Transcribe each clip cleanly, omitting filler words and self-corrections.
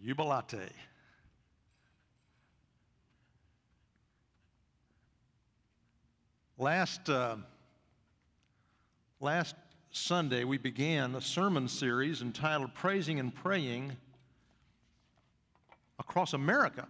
Jubilate. Last Sunday, we began a sermon series entitled Praising and Praying Across America.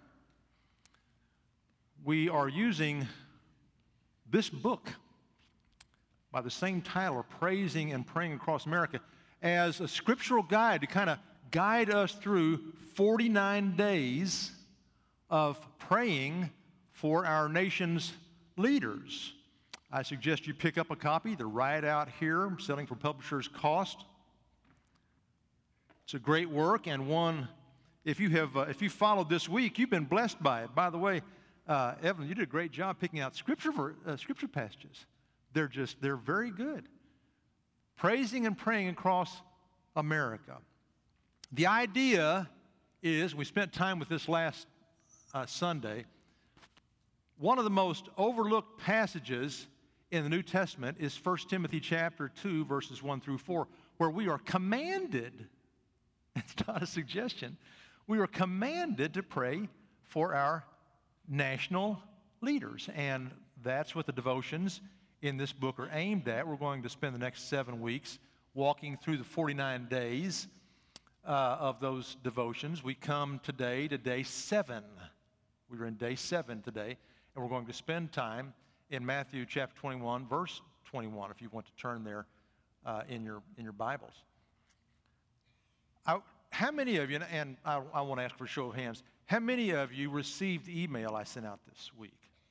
We are using this book by the same title, Praising and Praying Across America, as a scriptural guide to kind of guide us through 49 days of praying for our nation's leaders. I suggest you pick up a copy. They're right out here, selling for publisher's cost. It's a great work, and one, if you followed this week, you've been blessed by it. By the way, Evelyn, you did a great job picking out scripture passages. They're very good. Praising and praying across America. The idea is, we spent time with this last Sunday, one of the most overlooked passages in the New Testament is 1 Timothy chapter 2, verses 1 through 4, where we are commanded, it's not a suggestion, we are commanded to pray for our national leaders. And that's what the devotions in this book are aimed at. We're going to spend the next 7 weeks walking through the 49 days of those devotions. We come today to day 7. We're in day 7 today, and we're going to spend time in Matthew chapter 21, verse 21, if you want to turn there in your Bibles. How many of you, and I want to ask for a show of hands, how many of you received the email I sent out this week?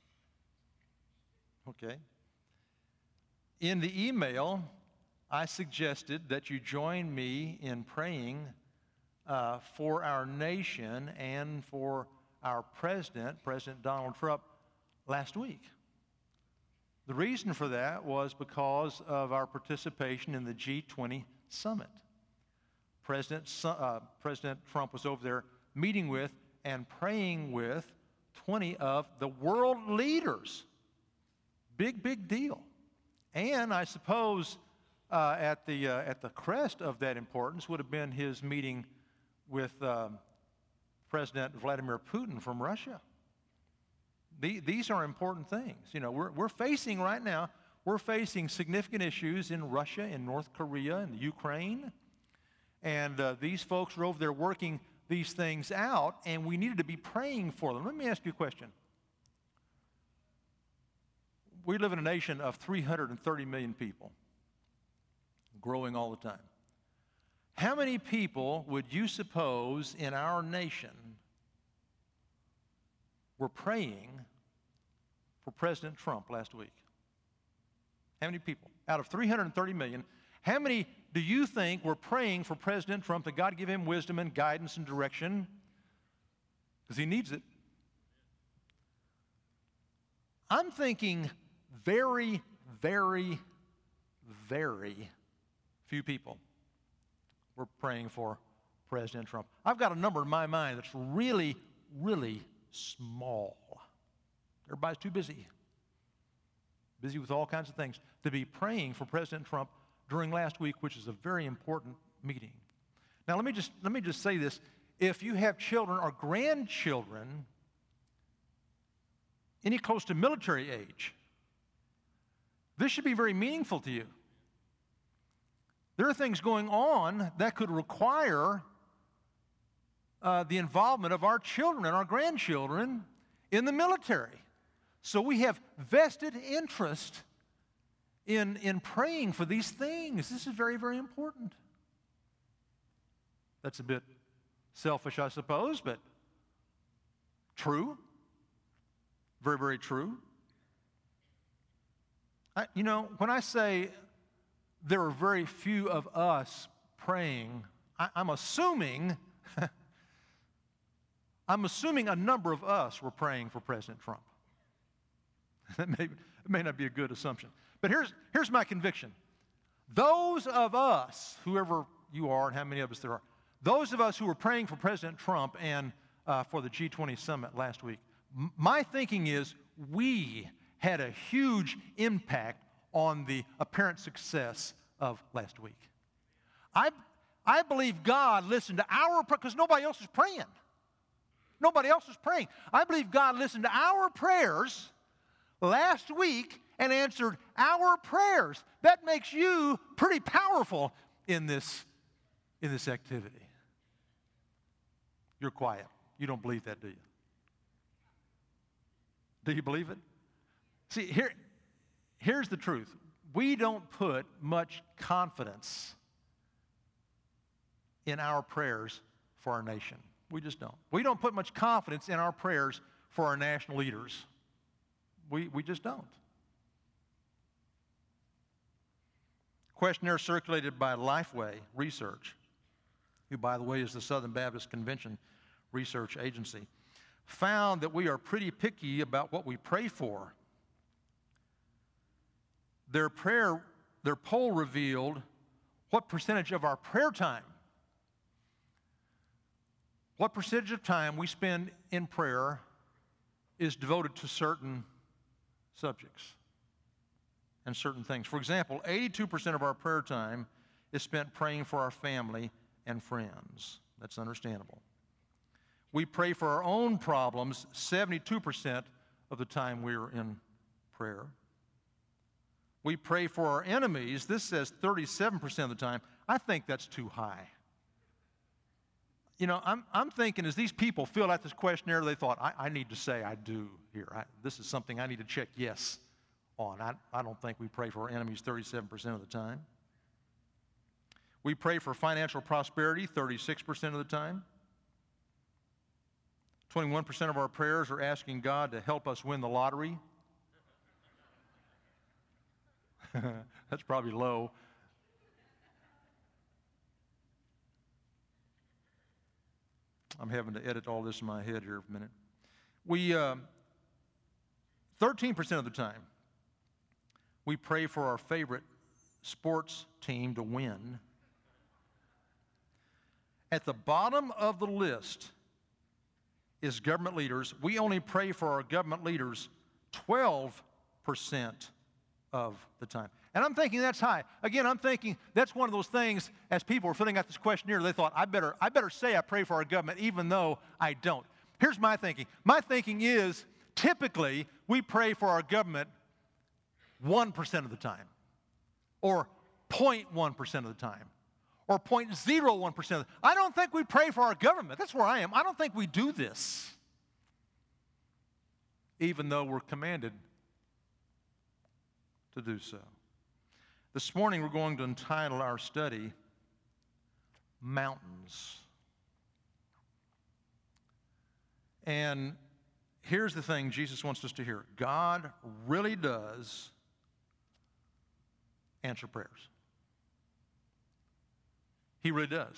Okay. In the email, I suggested that you join me in praying for our nation and for our President Donald Trump, last week. The reason for that was because of our participation in the G20 summit. President Trump was over there meeting with and praying with 20 of the world leaders. Big deal. And I suppose at the crest of that importance would have been his meeting with President Vladimir Putin from Russia. These are important things. You know, we're facing right now, we're facing significant issues in Russia, in North Korea, in the Ukraine. And these folks are over there working these things out, and we needed to be praying for them. Let me ask you a question. We live in a nation of 330 million people, growing all the time. How many people would you suppose in our nation were praying for President Trump last week? How many people? Out of 330 million, how many do you think were praying for President Trump that God give him wisdom and guidance and direction? Because he needs it. I'm thinking very, very, very few people were praying for President Trump. I've got a number in my mind that's really, really small. Everybody's too busy with all kinds of things, to be praying for President Trump during last week, which is a very important meeting. Now, let me just say this. If you have children or grandchildren any close to military age, this should be very meaningful to you. There are things going on that could require the involvement of our children and our grandchildren in the military. So we have vested interest in praying for these things. This is very, very important. That's a bit selfish, I suppose, but true. Very, very true. When I say there are very few of us praying, I'm assuming a number of us were praying for President Trump. It may not be a good assumption. But here's my conviction. Those of us, whoever you are and how many of us there are, those of us who were praying for President Trump and for the G20 summit last week, my thinking is we had a huge impact on the apparent success of last week. I believe God listened to our prayer because nobody else is praying. Nobody else is praying. I believe God listened to our prayers last week and answered our prayers. That makes you pretty powerful in this activity. You're quiet. You don't believe that, do you? Do you believe it? See, here's the truth. We don't put much confidence in our prayers for our nation. We just don't. We don't put much confidence in our prayers for our national leaders. We just don't. Questionnaire circulated by Lifeway Research, who, by the way, is the Southern Baptist Convention research agency, found that we are pretty picky about what we pray for. Their poll revealed what percentage of our prayer time, what percentage of time we spend in prayer is devoted to certain subjects and certain things. For example, 82% of our prayer time is spent praying for our family and friends. That's understandable. We pray for our own problems 72% of the time we're in prayer. We pray for our enemies. This says 37% of the time. I think that's too high. You know, I'm thinking as these people filled out this questionnaire, they thought, I need to say I do here. This is something I need to check yes on. I don't think we pray for our enemies 37% of the time. We pray for financial prosperity 36% of the time. 21% of our prayers are asking God to help us win the lottery. That's probably low. I'm having to edit all this in my head here for a minute. We, 13% of the time, we pray for our favorite sports team to win. At the bottom of the list is government leaders. We only pray for our government leaders 12% of the time. And I'm thinking that's high. Again, I'm thinking that's one of those things, as people were filling out this questionnaire, they thought, I better say I pray for our government even though I don't. Here's my thinking. My thinking is typically we pray for our government 1% of the time, or 0.1% of the time, or 0.01%. I don't think we pray for our government. That's where I am. I don't think we do this, even though we're commanded to do so. This morning we're going to entitle our study, Mountains. And here's the thing Jesus wants us to hear. God really does answer prayers. He really does.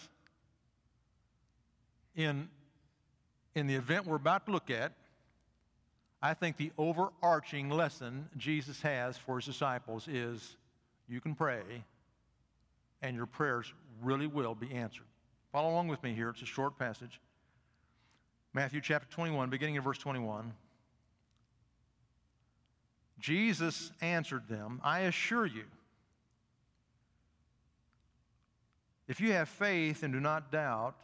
In the event we're about to look at, I think the overarching lesson Jesus has for his disciples is you can pray and your prayers really will be answered. Follow along with me here. It's a short passage. Matthew chapter 21, beginning in verse 21. Jesus answered them, I assure you, if you have faith and do not doubt,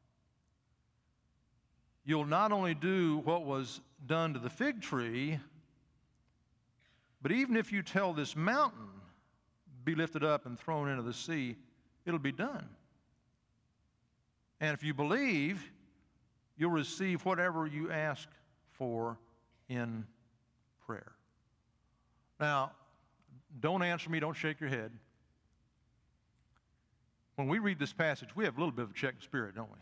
you'll not only do what was done to the fig tree, but even if you tell this mountain, be lifted up and thrown into the sea, it'll be done. And if you believe, you'll receive whatever you ask for in prayer. Now, don't answer me, don't shake your head. When we read this passage, we have a little bit of a check spirit, don't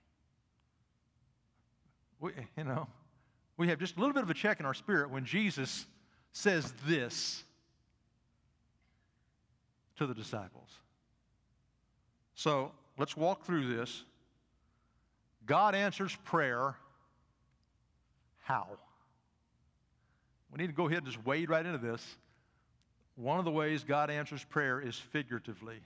we? We have just a little bit of a check in our spirit when Jesus says this to the disciples. So let's walk through this. God answers prayer. How? We need to go ahead and just wade right into this. One of the ways God answers prayer is figuratively.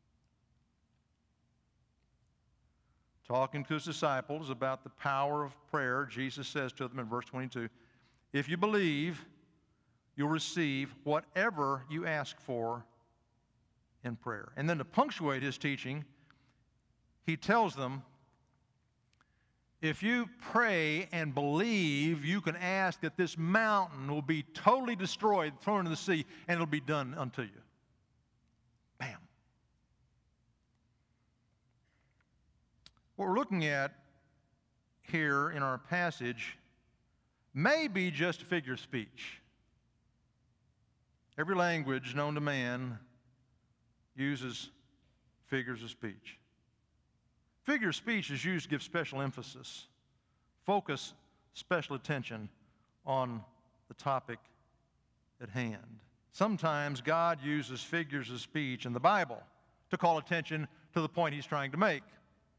Talking to his disciples about the power of prayer, Jesus says to them in verse 22, if you believe, you'll receive whatever you ask for in prayer. And then to punctuate his teaching, he tells them, if you pray and believe, you can ask that this mountain will be totally destroyed, thrown into the sea, and it'll be done unto you. Bam. What we're looking at here in our passage may be just a figure of speech. Every language known to man uses figures of speech. Figure of speech is used to give special emphasis, focus special attention on the topic at hand. Sometimes God uses figures of speech in the Bible to call attention to the point he's trying to make.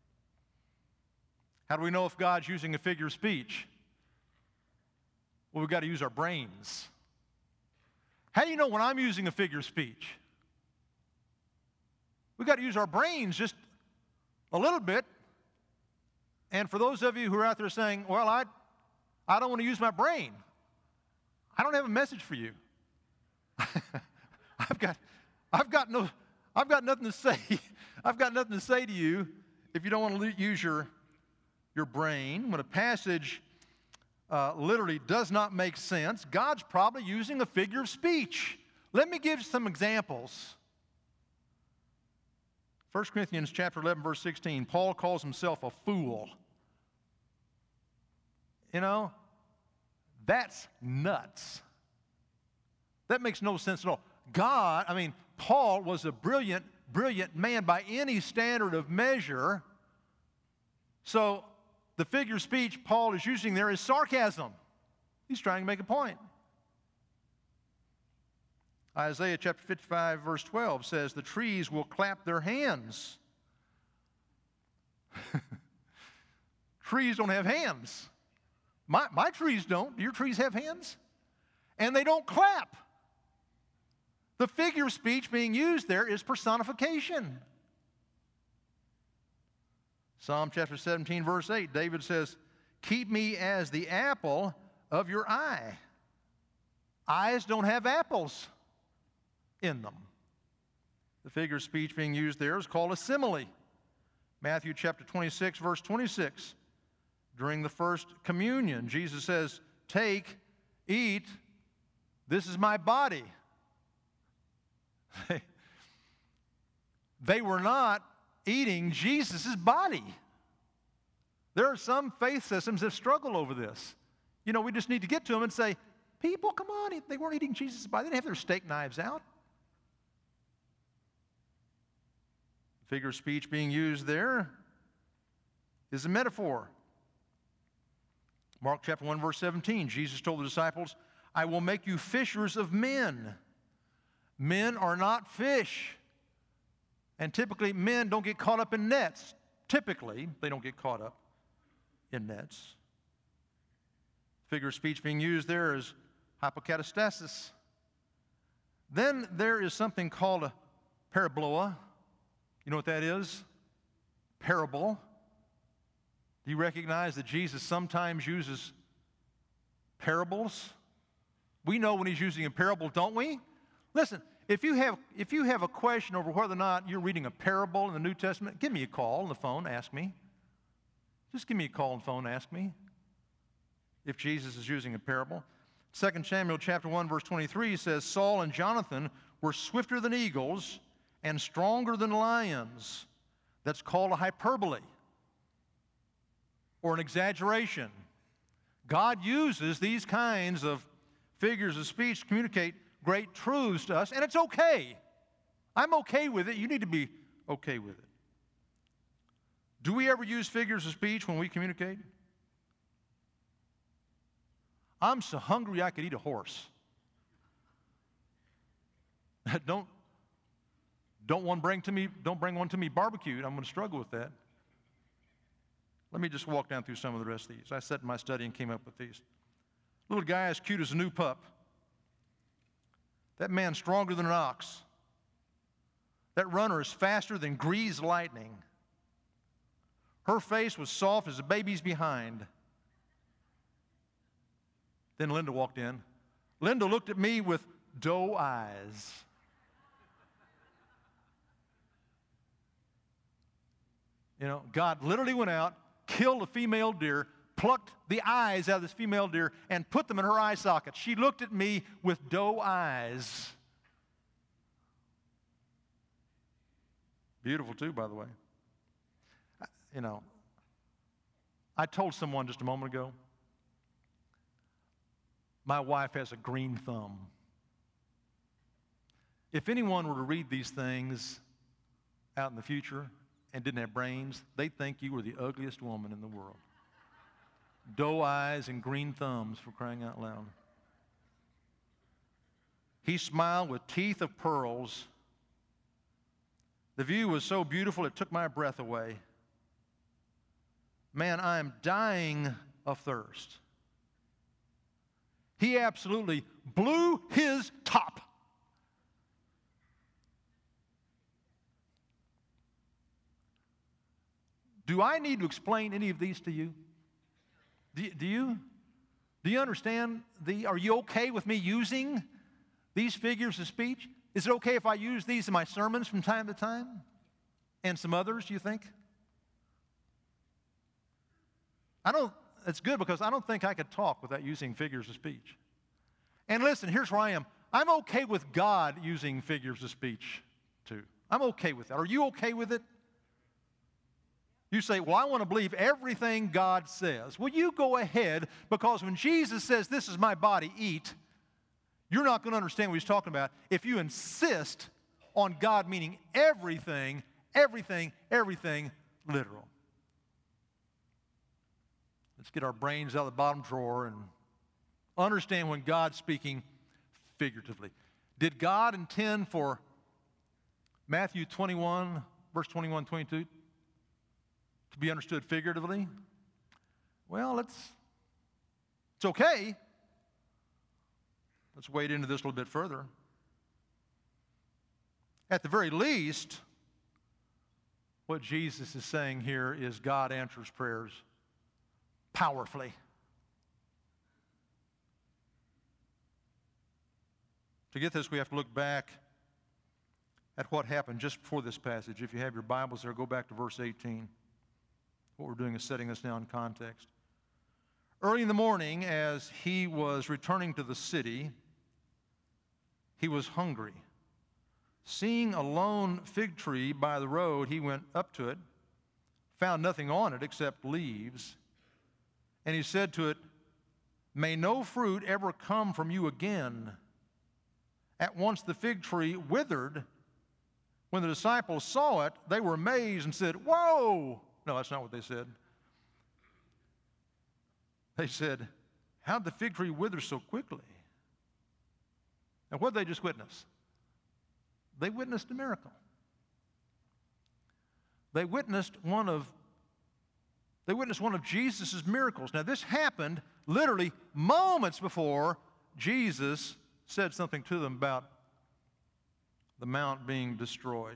How do we know if God's using a figure of speech? Well, we've got to use our brains. How do you know when I'm using a figure of speech? We've got to use our brains just a little bit. And for those of you who are out there saying, well, I don't want to use my brain, I don't have a message for you. I've got nothing to say. I've got nothing to say to you if you don't want to use your brain. When a passage literally does not make sense, God's probably using a figure of speech. Let me give some examples. 1 Corinthians chapter 11, verse 16, Paul calls himself a fool. You know, that's nuts. That makes no sense at all. Paul was a brilliant man by any standard of measure. So the figure of speech Paul is using there is sarcasm. He's trying to make a point. Isaiah chapter 55, verse 12 says, the trees will clap their hands. Trees don't have hands. My trees don't. Do your trees have hands? And they don't clap. The figure of speech being used there is personification. Psalm chapter 17, verse 8, David says, keep me as the apple of your eye. Eyes don't have apples in them. The figure of speech being used there is called a simile. Matthew chapter 26, verse 26. During the first communion, Jesus says, take, eat, this is my body. They were not eating Jesus' body. There are some faith systems that struggle over this. You know, we just need to get to them and say, people, come on, they weren't eating Jesus' body. They didn't have their steak knives out. Figure of speech being used there is a metaphor. Mark chapter 1, verse 17, Jesus told the disciples, I will make you fishers of men. Men are not fish. And typically, men don't get caught up in nets. Typically, they don't get caught up in nets. Figure of speech being used there is hypokatastasis. Then there is something called a parabola. You know what that is? Parable. Do you recognize that Jesus sometimes uses parables? We know when he's using a parable, don't we? Listen, if you have a question over whether or not you're reading a parable in the New Testament, give me a call on the phone, ask me. Just give me a call on the phone, ask me if Jesus is using a parable. 2 Samuel chapter 1, verse 23 says, Saul and Jonathan were swifter than eagles and stronger than lions. That's called a hyperbole or an exaggeration. God uses these kinds of figures of speech to communicate great truths to us, and it's okay. I'm okay with it. You need to be okay with it. Do we ever use figures of speech when we communicate? I'm so hungry I could eat a horse. Don't bring one to me barbecued. I'm going to struggle with that. Let me just walk down through some of the rest of these. I sat in my study and came up with these. Little guy as cute as a new pup. That man stronger than an ox. That runner is faster than greased lightning. Her face was soft as a baby's behind. Then Linda walked in. Linda looked at me with doe eyes. God literally went out, killed a female deer, plucked the eyes out of this female deer, and put them in her eye socket. She looked at me with doe eyes. Beautiful too, by the way. I told someone just a moment ago, my wife has a green thumb. If anyone were to read these things out in the future and didn't have brains, they'd think you were the ugliest woman in the world. Doe eyes and green thumbs, for crying out loud. He smiled with teeth of pearls. The view was so beautiful it took my breath away. Man, I am dying of thirst. He absolutely blew his top. Do I need to explain any of these to you? Do you understand? Are you okay with me using these figures of speech? Is it okay if I use these in my sermons from time to time? And some others, you think? It's good because I don't think I could talk without using figures of speech. And listen, here's where I am. I'm okay with God using figures of speech too. I'm okay with that. Are you okay with it? You say, well, I want to believe everything God says. Well, you go ahead, because when Jesus says, this is my body, eat, you're not going to understand what he's talking about if you insist on God meaning everything, everything, everything literal. Let's get our brains out of the bottom drawer and understand when God's speaking figuratively. Did God intend for Matthew 21, verse 21, 22, to be understood figuratively? Well, it's okay. Let's wade into this a little bit further. At the very least, what Jesus is saying here is God answers prayers powerfully. To get this, we have to look back at what happened just before this passage. If you have your Bibles there, go back to verse 18. What we're doing is setting this now in context. Early in the morning, as he was returning to the city, he was hungry. Seeing a lone fig tree by the road, he went up to it, found nothing on it except leaves, and he said to it, "May no fruit ever come from you again." At once the fig tree withered. When the disciples saw it, they were amazed and said, "Whoa!" No, that's not what they said. They said, "How'd the fig tree wither so quickly?" And what did they just witness? They witnessed a miracle. They witnessed one of Jesus' miracles. Now, this happened literally moments before Jesus said something to them about the mount being destroyed.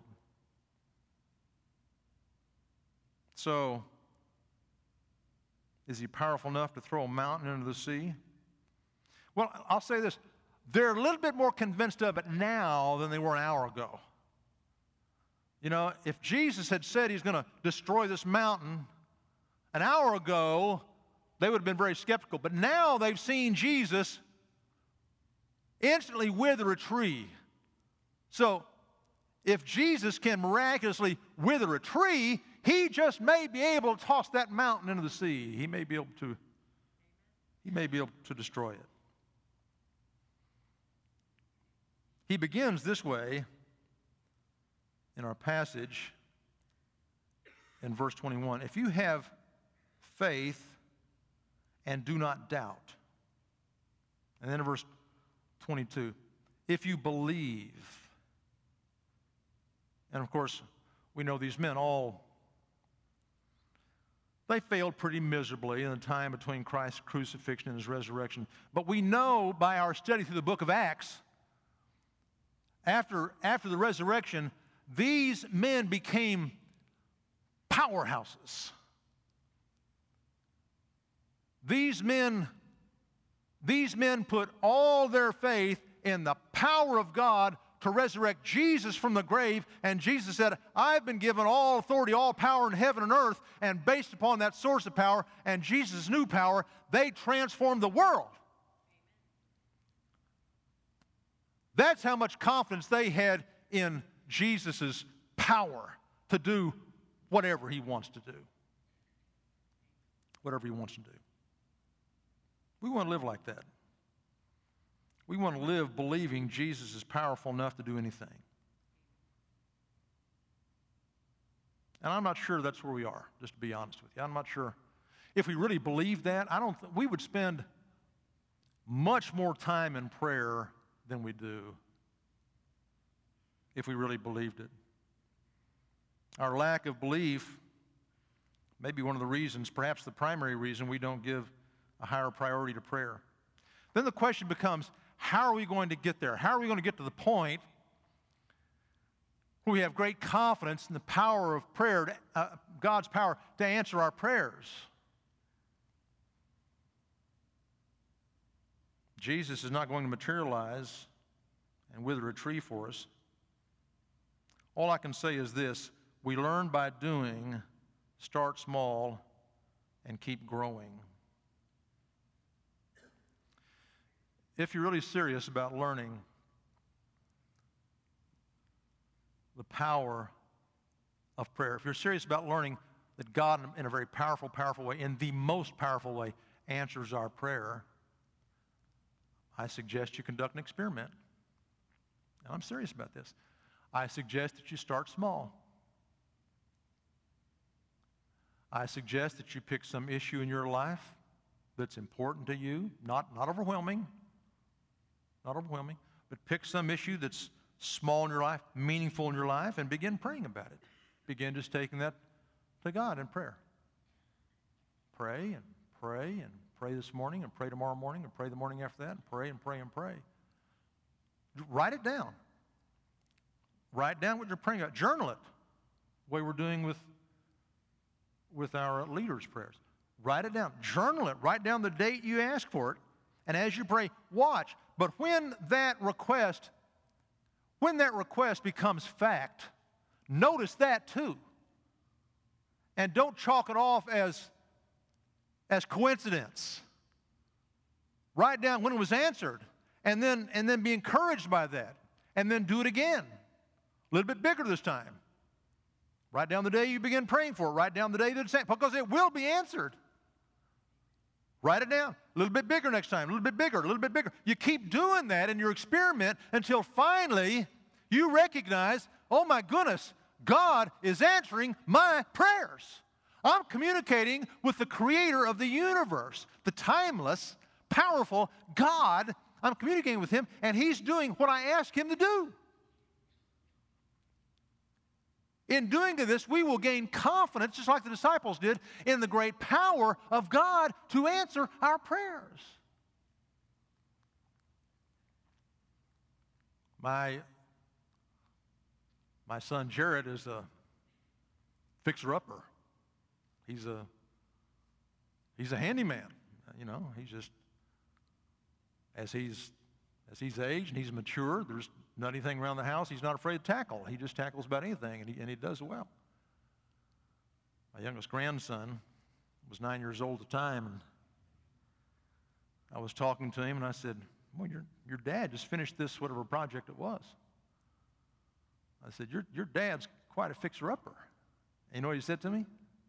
So, is he powerful enough to throw a mountain into the sea? Well, I'll say this. They're a little bit more convinced of it now than they were an hour ago. If Jesus had said he's going to destroy this mountain an hour ago, they would have been very skeptical. But now they've seen Jesus instantly wither a tree. So, if Jesus can miraculously wither a tree, he just may be able to toss that mountain into the sea. He may be able to destroy it. He begins this way in our passage in verse 21. If you have faith and do not doubt. And then in verse 22, if you believe. And of course, we know these men they failed pretty miserably in the time between Christ's crucifixion and his resurrection. But we know by our study through the book of Acts, after the resurrection, these men became powerhouses. These men put all their faith in the power of God to resurrect Jesus from the grave, and Jesus said, I've been given all authority, all power in heaven and earth, and based upon that source of power and Jesus' new power, they transformed the world. That's how much confidence they had in Jesus' power to do whatever he wants to do. Whatever he wants to do. We want to live like that. We want to live believing Jesus is powerful enough to do anything. And I'm not sure that's where we are, just to be honest with you. I'm not sure. If we really believe that, we would spend much more time in prayer than we do if we really believed it. Our lack of belief may be one of the reasons, perhaps the primary reason, we don't give a higher priority to prayer. Then the question becomes, how are we going to get there? How are we going to get to the point where we have great confidence in the power of prayer, God's power to answer our prayers? Jesus is not going to materialize and wither a tree for us. All I can say is this: we learn by doing, start small, and keep growing. If you're really serious about learning the power of prayer, if you're serious about learning that God, in a very powerful, powerful way, in the most powerful way, answers our prayer, I suggest you conduct an experiment. And I'm serious about this. I suggest that you start small. I suggest that you pick some issue in your life that's important to you, not overwhelming, but pick some issue that's small in your life, meaningful in your life, and begin praying about it. Begin just taking that to God in prayer. Pray and pray and pray this morning and pray tomorrow morning and pray the morning after that and pray and pray and pray. Write it down. Write down what you're praying about. Journal it, the way we're doing with our leaders' prayers. Write it down. Journal it. Write down the date you ask for it. And as you pray, watch. But when that request becomes fact, notice that too. And don't chalk it off as coincidence. Write down when it was answered, and then be encouraged by that. And then do it again. A little bit bigger this time. Write down the day you begin praying for it. Write down the day that it's answered, because it will be answered. Write it down. A little bit bigger next time. A little bit bigger. A little bit bigger. You keep doing that in your experiment until finally you recognize, oh my goodness, God is answering my prayers. I'm communicating with the creator of the universe, the timeless, powerful God. I'm communicating with him, and he's doing what I ask him to do. In doing this, we will gain confidence, just like the disciples did, in the great power of God to answer our prayers. My son Jared is a fixer-upper. He's a handyman. You know, he's just, as he's aged and he's mature, there's not anything around the house he's not afraid to tackle. He just tackles about anything, and he does well. My youngest grandson was 9 years old at the time, and I was talking to him, and I said, well, your dad just finished this, whatever project it was. I said, your dad's quite a fixer-upper. And you know what he said to me?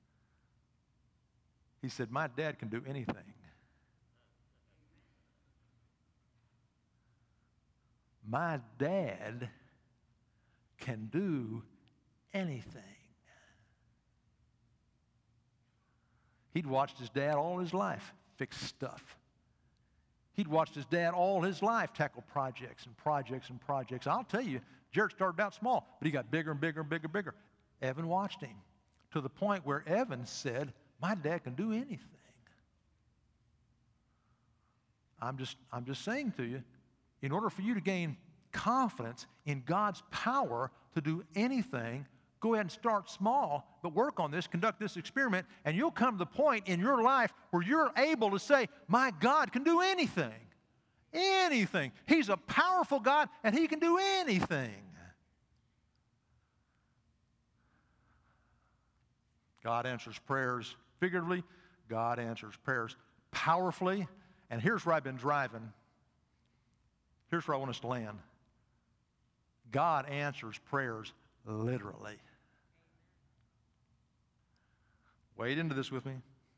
He said, my dad can do anything. My dad can do anything. He'd watched his dad all his life fix stuff. He'd watched his dad all his life tackle projects and projects and projects. I'll tell you, Jared started out small, but he got bigger and bigger and bigger and bigger. Evan watched him to the point where Evan said, my dad can do anything. I'm just saying to you, in order for you to gain confidence in God's power to do anything, go ahead and start small, but work on this, conduct this experiment, and you'll come to the point in your life where you're able to say, my God can do anything. anything. He's a powerful God, and He can do anything. God answers prayers figuratively. God answers prayers powerfully. And here's where I've been driving. Here's where I want us to land. God answers prayers literally. Wade into this with me.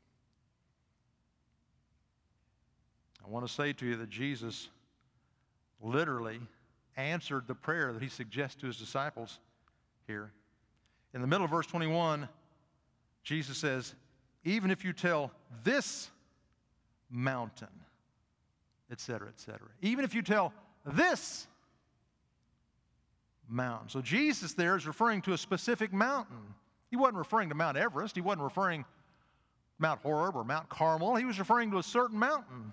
I want to say to you that Jesus literally answered the prayer that He suggests to His disciples here. In the middle of verse 21, Jesus says, even if you tell this mountain, etc., etc. Even if you tell this mountain. So Jesus there is referring to a specific mountain. He wasn't referring to Mount Everest. He wasn't referring to Mount Horeb or Mount Carmel. He was referring to a certain mountain.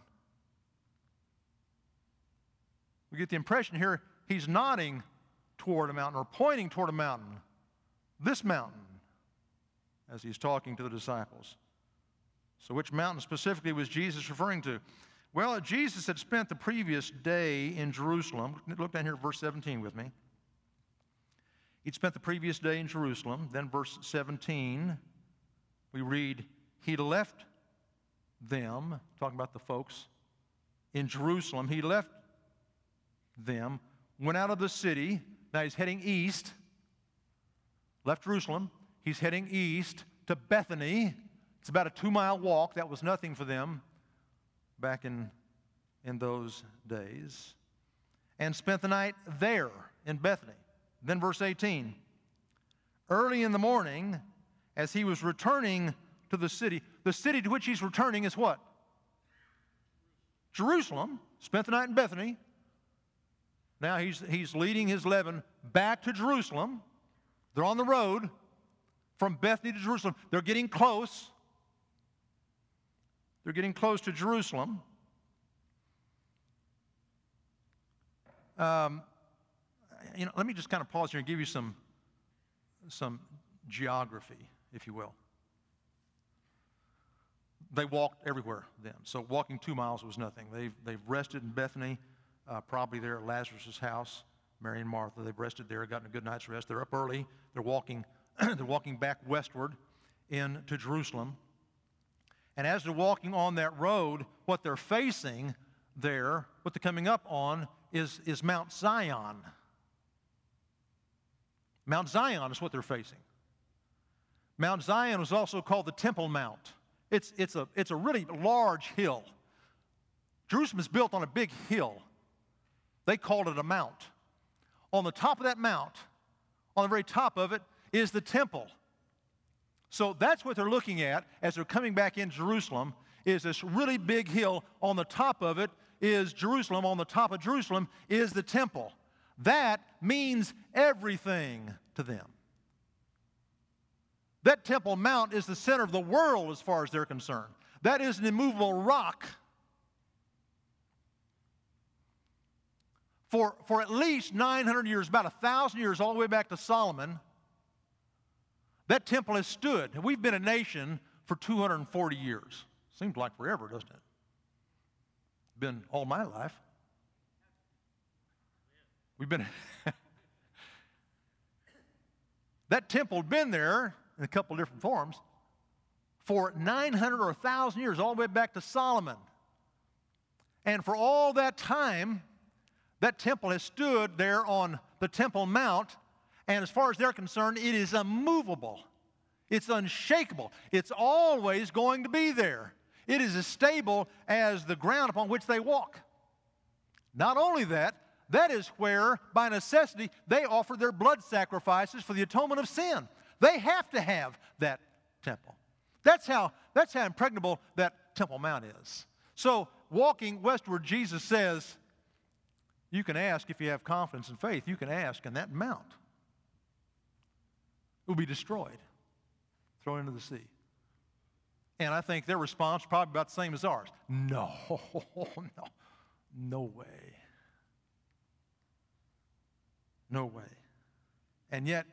We get the impression here He's nodding toward a mountain or pointing toward a mountain. This mountain, as He's talking to the disciples. So which mountain specifically was Jesus referring to? Well, Jesus had spent the previous day in Jerusalem. Look down here at verse 17 with me. He'd spent the previous day in Jerusalem. Then verse 17, we read, He left them, talking about the folks in Jerusalem. He left them, went out of the city. Now He's heading east. Left Jerusalem. He's heading east to Bethany. It's about a 2-mile walk. That was nothing for them back in those days. And spent the night there in Bethany. Then verse 18. Early in the morning, as He was returning to the city to which He's returning is what? Jerusalem. Spent the night in Bethany. Now he's leading His 11 back to Jerusalem. They're on the road from Bethany to Jerusalem. They're getting close. They're getting close to Jerusalem. Let me just kind of pause here and give you some geography, if you will. They walked everywhere then, so walking 2 miles was nothing. They've rested in Bethany, probably there at Lazarus' house. Mary and Martha, they've rested there, gotten a good night's rest. They're up early. They're walking back westward into Jerusalem. And as they're walking on that road, what they're facing there, what they're coming up on, is Mount Zion. Mount Zion is what they're facing. Mount Zion was also called the Temple Mount. It's a really large hill. Jerusalem is built on a big hill. They called it a mount. On the top of that mount, on the very top of it, is the temple. So that's what they're looking at as they're coming back in Jerusalem, is this really big hill. On the top of it is Jerusalem. On the top of Jerusalem is the temple. That means everything to them. That Temple Mount is the center of the world as far as they're concerned. That is an immovable rock. For at least 900 years, about 1,000 years, all the way back to Solomon, that temple has stood. And we've been a nation for 240 years. Seems like forever, doesn't it? Been all my life. We've been... That temple had been there in a couple of different forms for 900 or 1,000 years, all the way back to Solomon. And for all that time, that temple has stood there on the Temple Mount, and as far as they're concerned, it is immovable. It's unshakable. It's always going to be there. It is as stable as the ground upon which they walk. Not only that, that is where, by necessity, they offer their blood sacrifices for the atonement of sin. They have to have that temple. That's how impregnable that Temple Mount is. So, walking westward, Jesus says, you can ask if you have confidence and faith. You can ask, and that mount will be destroyed, thrown into the sea. And I think their response is probably about the same as ours. No way. No way. And yet,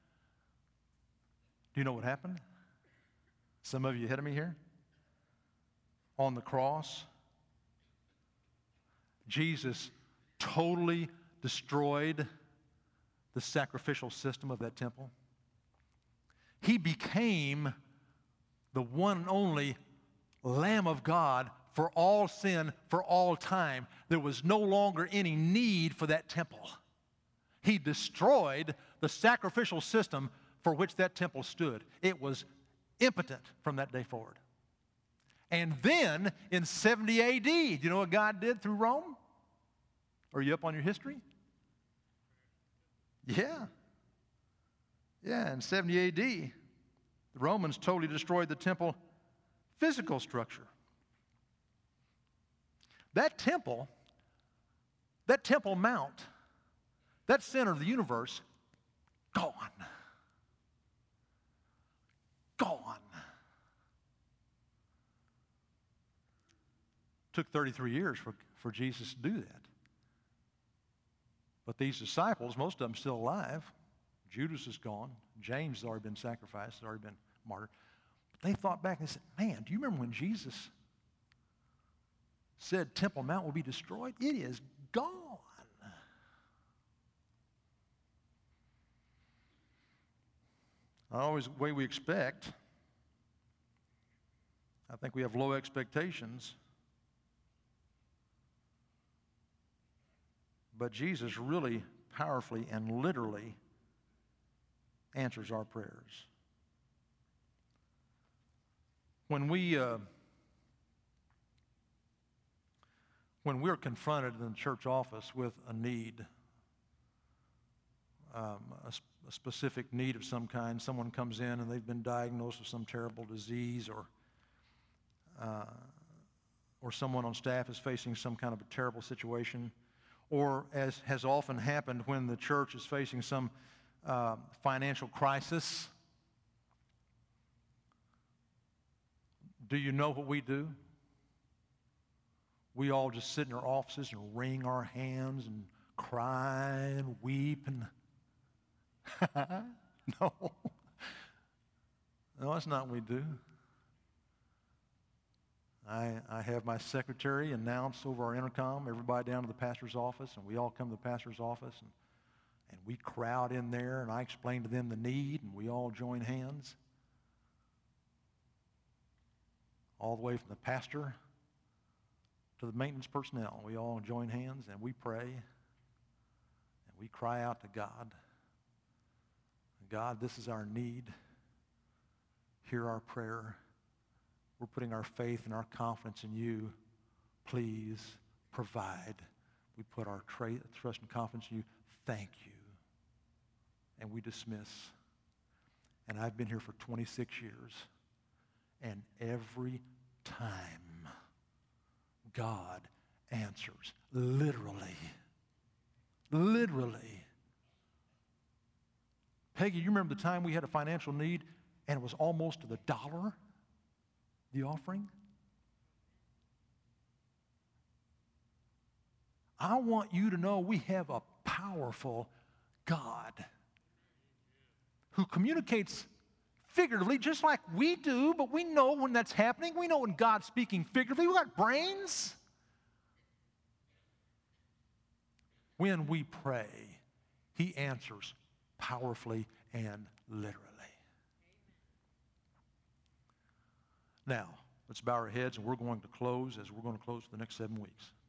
do you know what happened? Some of you ahead of me here. On the cross, Jesus totally destroyed the sacrificial system of that temple. He became the one and only Lamb of God for all sin, for all time. There was no longer any need for that temple. He destroyed the sacrificial system for which that temple stood. It was impotent from that day forward. And then in 70 AD, do you know what God did through Rome? Are you up on your history? Yeah. Yeah, in 70 AD, the Romans totally destroyed the temple physical structure. That temple mount, that center of the universe, gone. Gone. Took 33 years for Jesus to do that. But these disciples, most of them still alive. Judas is gone. James has already been sacrificed, has already been martyred. But they thought back and said, man, do you remember when Jesus said Temple Mount will be destroyed? It is gone. Not always the way we expect. I think we have low expectations. But Jesus really powerfully and literally answers our prayers. When we're confronted in the church office with a need, a specific need of some kind, someone comes in and they've been diagnosed with some terrible disease, or someone on staff is facing some kind of a terrible situation, or as has often happened when the church is facing some financial crisis. Do you know what we do? We all just sit in our offices and wring our hands and cry and weep and no, that's not what we do. I have my secretary announce over our intercom, everybody down to the pastor's office, and we all come to the pastor's office, and we crowd in there, and I explain to them the need, and we all join hands. All the way from the pastor to the maintenance personnel, we all join hands, and we pray, and we cry out to God. God, this is our need. Hear our prayer. We're putting our faith and our confidence in you. Please provide. We put our trust and confidence in you. Thank you. And we dismiss. And I've been here for 26 years. And every time, God answers. Literally. Literally. Peggy, you remember the time we had a financial need and it was almost to the dollar? The offering? I want you to know we have a powerful God who communicates figuratively just like we do, but we know when that's happening. We know when God's speaking figuratively. We've got brains. When we pray, he answers powerfully and literally. Now, let's bow our heads, and we're going to close as we're going to close for the next 7 weeks.